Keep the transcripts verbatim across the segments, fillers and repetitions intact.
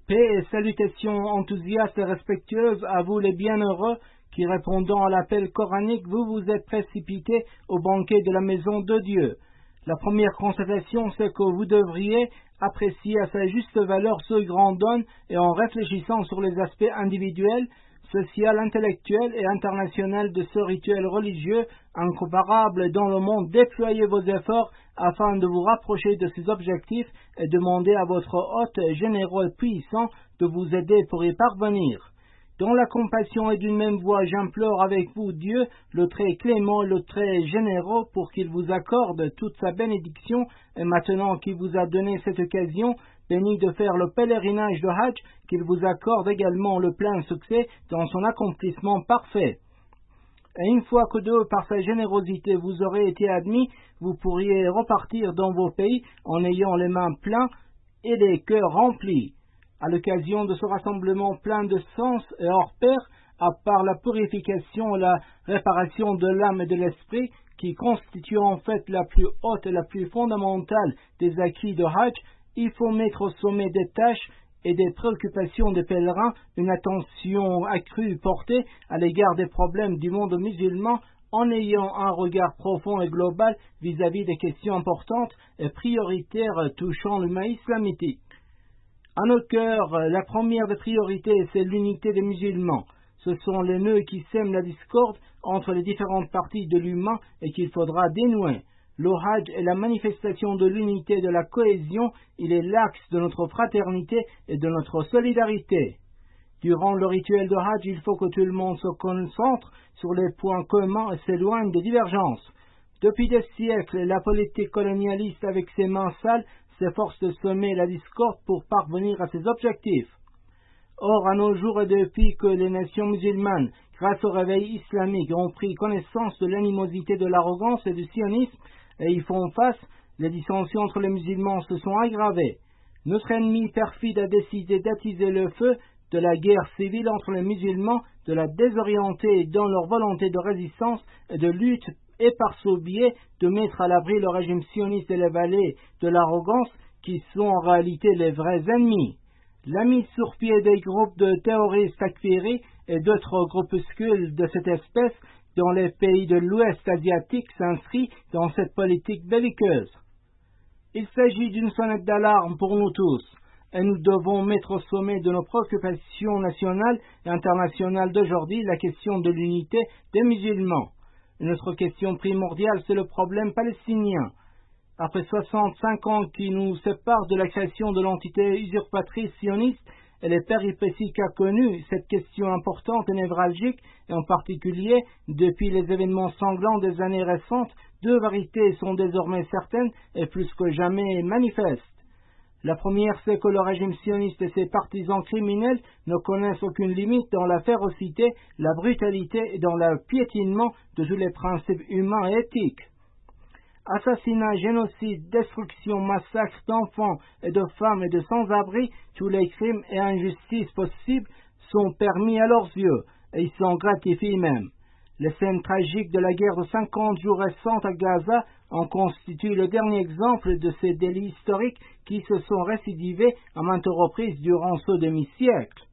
Paix et salutations enthousiastes et respectueuses à vous les bienheureux qui, répondant à l'appel coranique, vous vous êtes précipités au banquet de la maison de Dieu. La première constatation, c'est que vous devriez apprécier à sa juste valeur ce grand don et en réfléchissant sur les aspects individuels, social, intellectuel et international de ce rituel religieux incomparable dans le monde, déployez vos efforts afin de vous rapprocher de ces objectifs et demandez à votre hôte généreux et puissant de vous aider pour y parvenir. Dans la compassion et d'une même voix, j'implore avec vous Dieu, le très clément et le très généreux, pour qu'il vous accorde toute sa bénédiction, et maintenant qu'il vous a donné cette occasion, béni de faire le pèlerinage de Hajj, qu'il vous accorde également le plein succès dans son accomplissement parfait. Et une fois que de par sa générosité vous aurez été admis, vous pourriez repartir dans vos pays en ayant les mains pleines et les cœurs remplis. À l'occasion de ce rassemblement plein de sens et hors pair, à part la purification et la réparation de l'âme et de l'esprit, qui constituent en fait la plus haute et la plus fondamentale des acquis de Hajj, il faut mettre au sommet des tâches et des préoccupations des pèlerins une attention accrue portée à l'égard des problèmes du monde musulman, en ayant un regard profond et global vis-à-vis des questions importantes et prioritaires touchant l'humain islamique. À nos cœurs, la première des priorités, c'est l'unité des musulmans. Ce sont les nœuds qui sèment la discorde entre les différentes parties de l'humain et qu'il faudra dénouer. Le Hajj est la manifestation de l'unité et de la cohésion, il est l'axe de notre fraternité et de notre solidarité. Durant le rituel de Hajj, il faut que tout le monde se concentre sur les points communs et s'éloigne des divergences. Depuis des siècles, la politique colonialiste avec ses mains sales s'efforce de semer la discorde pour parvenir à ses objectifs. Or, à nos jours et depuis que les nations musulmanes, grâce au réveil islamique, ont pris connaissance de l'animosité, de l'arrogance et du sionisme, et y font face, les dissensions entre les musulmans se sont aggravées. Notre ennemi perfide a décidé d'attiser le feu de la guerre civile entre les musulmans, de la désorienter dans leur volonté de résistance et de lutte, et par ce biais de mettre à l'abri le régime sioniste et les valets de l'arrogance qui sont en réalité les vrais ennemis. La mise sur pied des groupes de terroristes takfiris et d'autres groupuscules de cette espèce dans les pays de l'Ouest asiatique s'inscrit dans cette politique belliqueuse. Il s'agit d'une sonnette d'alarme pour nous tous, et nous devons mettre au sommet de nos préoccupations nationales et internationales d'aujourd'hui la question de l'unité des musulmans. Notre question primordiale, c'est le problème palestinien. Après soixante-cinq ans qui nous séparent de la création de l'entité usurpatrice sioniste et les péripéties qu'a connues cette question importante et névralgique, et en particulier depuis les événements sanglants des années récentes, deux vérités sont désormais certaines et plus que jamais manifestes. La première, c'est que le régime sioniste et ses partisans criminels ne connaissent aucune limite dans la férocité, la brutalité et dans le piétinement de tous les principes humains et éthiques. Assassinats, génocides, destruction, massacres d'enfants et de femmes et de sans-abri, tous les crimes et injustices possibles sont permis à leurs yeux et ils s'en gratifient même. Les scènes tragiques de la guerre de cinquante jours récente à Gaza en constituent le dernier exemple de ces délits historiques qui se sont récidivés à maintes reprises durant ce demi-siècle.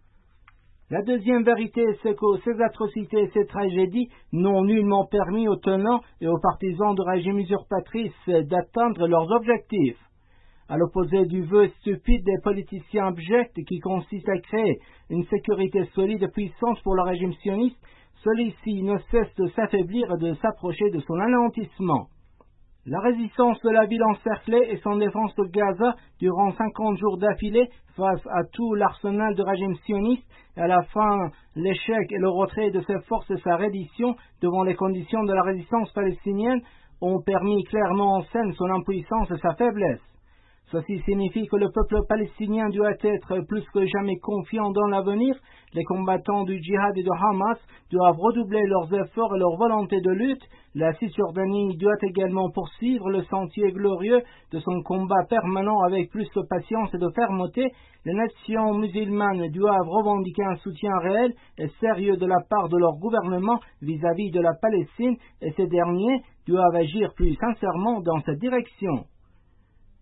La deuxième vérité, c'est que ces atrocités et ces tragédies n'ont nullement permis aux tenants et aux partisans du régime usurpatrice d'atteindre leurs objectifs. À l'opposé du vœu stupide des politiciens abjects qui consiste à créer une sécurité solide et puissante pour le régime sioniste, celui-ci ne cesse de s'affaiblir et de s'approcher de son anéantissement. La résistance de la ville encerclée et son défense de Gaza durant cinquante jours d'affilée face à tout l'arsenal du régime sioniste et à la fin l'échec et le retrait de ses forces et sa reddition devant les conditions de la résistance palestinienne ont permis clairement en scène son impuissance et sa faiblesse. Ceci signifie que le peuple palestinien doit être plus que jamais confiant dans l'avenir. Les combattants du djihad et de Hamas doivent redoubler leurs efforts et leur volonté de lutte. La Cisjordanie doit également poursuivre le sentier glorieux de son combat permanent avec plus de patience et de fermeté. Les nations musulmanes doivent revendiquer un soutien réel et sérieux de la part de leur gouvernement vis-à-vis de la Palestine et ces derniers doivent agir plus sincèrement dans cette direction.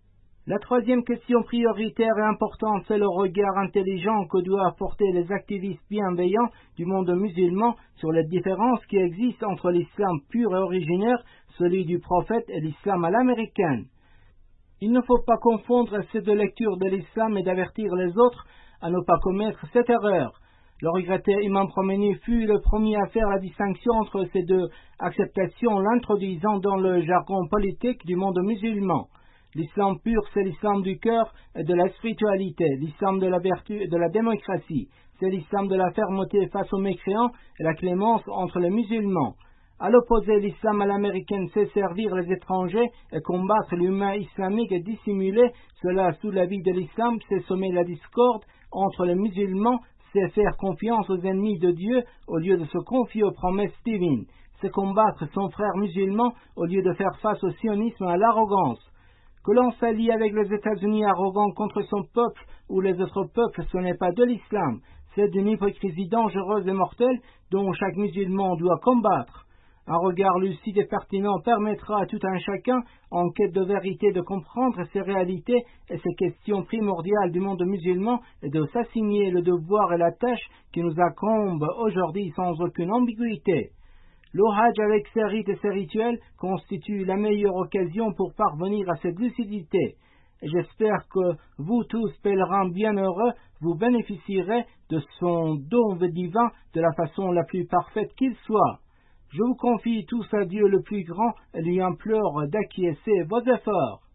La troisième question prioritaire et importante, c'est le regard intelligent que doivent porter les activistes bienveillants du monde musulman sur les différences qui existent entre l'islam pur et originaire, celui du prophète, et l'islam à l'américaine. Il ne faut pas confondre ces deux lectures de l'islam et d'avertir les autres à ne pas commettre cette erreur. Le regretté imam Khomeini fut le premier à faire la distinction entre ces deux acceptations, l'introduisant dans le jargon politique du monde musulman. L'islam pur, c'est l'islam du cœur et de la spiritualité, l'islam de la vertu et de la démocratie. C'est l'islam de la fermeté face aux mécréants et la clémence entre les musulmans. À l'opposé, l'islam à l'américaine sait servir les étrangers et combattre l'humain islamique et dissimuler cela sous l'avis de l'islam, c'est semer la discorde entre les musulmans, c'est faire confiance aux ennemis de Dieu au lieu de se confier aux promesses divines. C'est combattre son frère musulman au lieu de faire face au sionisme et à l'arrogance. Que l'on s'allie avec les États-Unis arrogants contre son peuple ou les autres peuples, ce n'est pas de l'islam. C'est d'une hypocrisie dangereuse et mortelle dont chaque musulman doit combattre. Un regard lucide et pertinent permettra à tout un chacun, en quête de vérité, de comprendre ces réalités et ces questions primordiales du monde musulman et de s'assigner le devoir et la tâche qui nous incombent aujourd'hui sans aucune ambiguïté. Le Hajj avec ses rites et ses rituels constitue la meilleure occasion pour parvenir à cette lucidité. Et j'espère que vous tous, pèlerins bienheureux, vous bénéficierez de son don divin de la façon la plus parfaite qu'il soit. Je vous confie tous à Dieu le plus grand et lui implore d'acquiescer vos efforts.